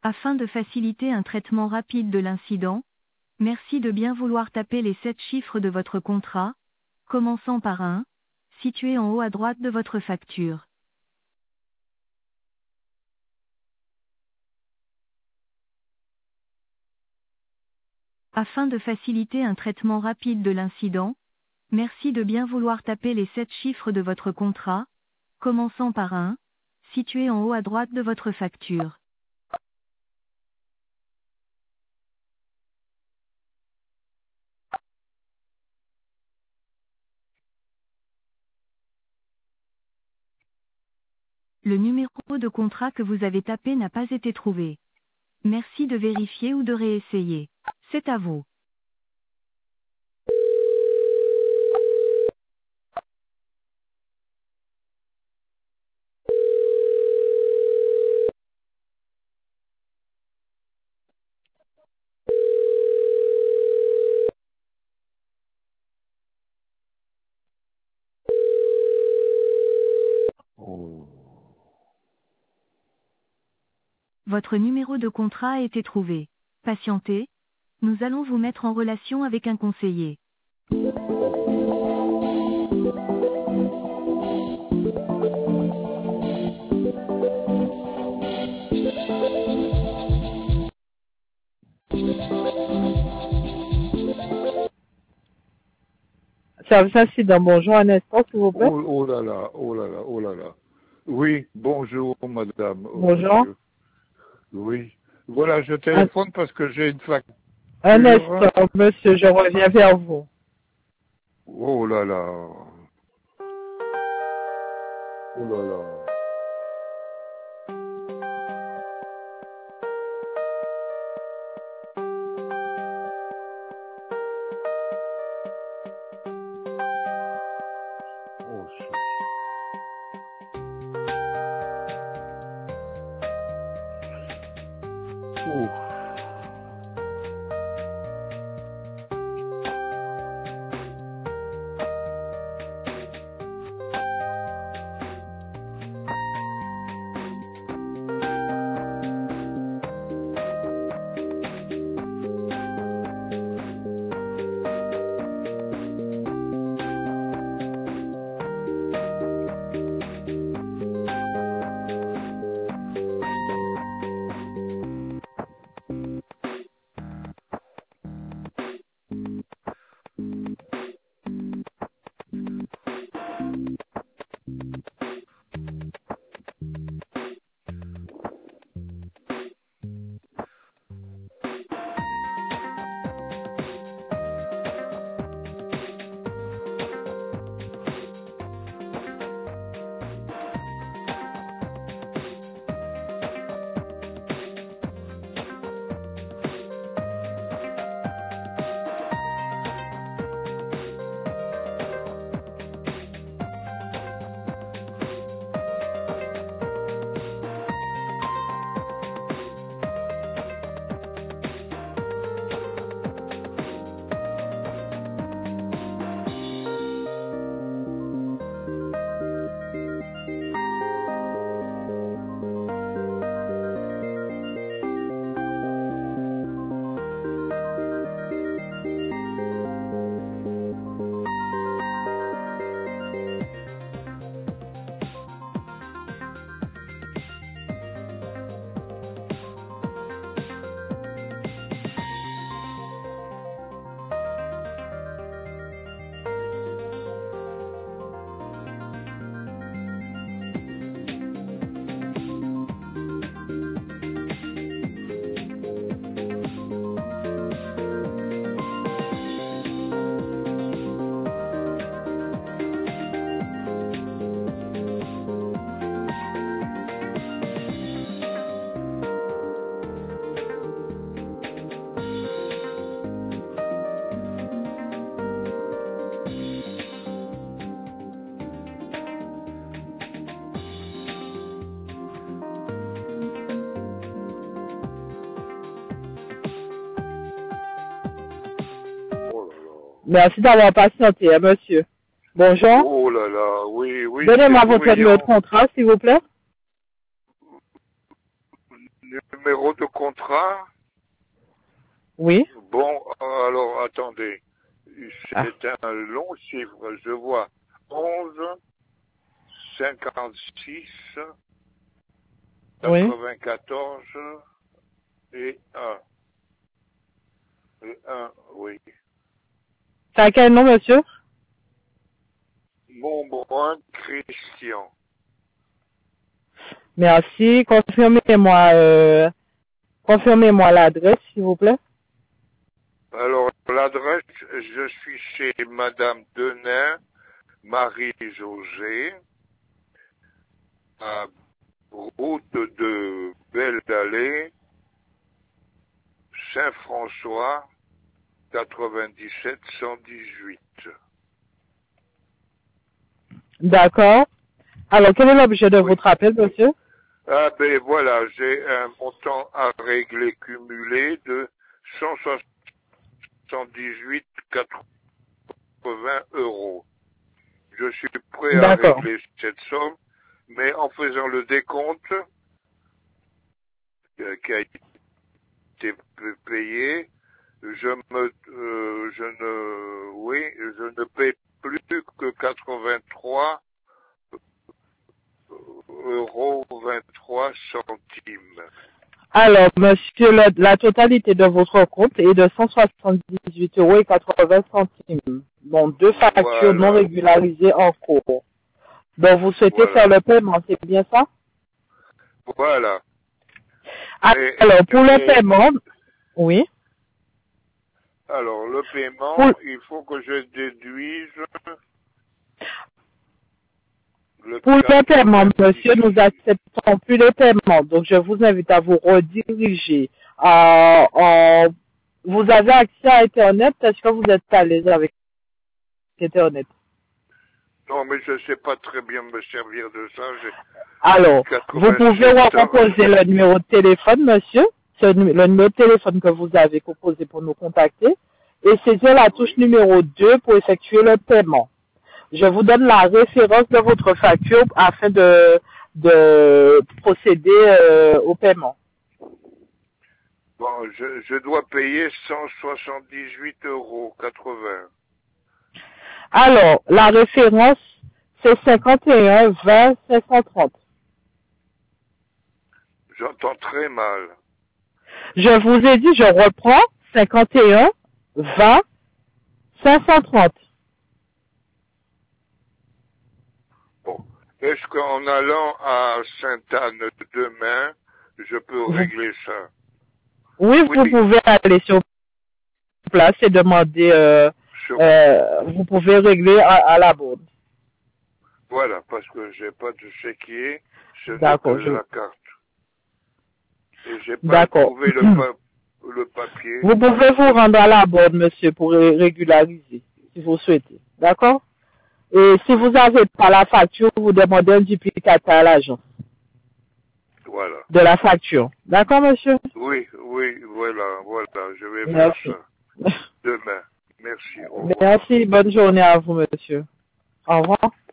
Afin de faciliter un traitement rapide de l'incident, merci de bien vouloir taper les 7 chiffres de votre contrat, commençant par 1, situé en haut à droite de votre facture. Afin de faciliter un traitement rapide de l'incident, merci de bien vouloir taper les 7 chiffres de votre contrat, commençant par 1, situé en haut à droite de votre facture. Le numéro de contrat que vous avez tapé n'a pas été trouvé. Merci de vérifier ou de réessayer. C'est à vous. Oh. Votre numéro de contrat a été trouvé. Patientez, nous allons vous mettre en relation avec un conseiller. Service incident, bonjour, un instant, s'il vous plaît. Oh là là, oh là là, oh là là. Oui, bonjour madame. Bonjour. Monsieur. Oui. Voilà, je téléphone parce que j'ai une facture. Un instant, monsieur, je reviens vers vous. Oh là là. Oh là là. Oh, Ouf. Merci d'avoir patienté, hein, monsieur. Bonjour. Oh là là, oui, oui. Donnez-moi c'est votre numéro de contrat, s'il vous plaît. numéro de contrat? Oui. Bon, alors attendez. C'est un long chiffre. Je vois 11, 56, Oui. 94 et 1. Et 1, oui. C'est à quel nom, monsieur? Montbrun Christian. Merci. Confirmez-moi l'adresse, s'il vous plaît. Alors, l'adresse, je suis chez Madame Denain, Marie-Josée, à route de Belle-Allée, Saint-François, 97 118. D'accord. Alors, quel est l'objet de Oui. votre appel, monsieur? Ah ben voilà, j'ai un montant à régler cumulé de 178,80 €. Je suis prêt à D'accord. régler cette somme, mais en faisant le décompte qui a été payé, je ne paie plus que 83 € 23 centimes. Alors, monsieur, la totalité de votre compte est de 178,80 €. Donc, 2 factures non Voilà, régularisées en cours. Donc, vous souhaitez faire voilà, le paiement, c'est bien ça? voilà. Alors, pour le paiement, oui. Alors, le paiement, Pour, il faut que je déduise le pour le paiement, monsieur, 90. nous acceptons plus de paiement. Donc, je vous invite à vous rediriger vous avez accès à Internet? Est-ce que vous êtes à l'aise avec Internet? Non, mais je ne sais pas très bien me servir de ça. J'ai Alors, vous pouvez 87 ans. recomposer le numéro de téléphone, monsieur. C'est le numéro de téléphone que vous avez composé pour nous contacter. Et saisir la touche Oui. numéro 2 pour effectuer le paiement. Je vous donne la référence de votre facture afin de procéder au paiement. Bon, je dois payer 178,80 €. Alors, la référence, c'est 51 20 530. J'entends très mal. Je vous ai dit, je reprends, 51 20 530. Bon. Est-ce qu'en allant à Sainte-Anne demain, je peux régler ça? Oui, vous Oui, pouvez aller sur place et demander, sur- vous pouvez régler à la bourse. voilà, parce que j'ai pas de chéquier, ce n'est que D'accord, la carte. Et j'ai pas d'accord. trouvé le papier. Vous pouvez vous rendre à la bourse, monsieur, pour régulariser, si vous souhaitez. D'accord? Et si vous n'avez pas la facture, vous demandez un duplicata à l'agent Voilà. de la facture. D'accord, monsieur? Oui, voilà, je vais faire Merci. ça demain. Merci, au revoir. Merci, bonne journée à vous, monsieur. Au revoir.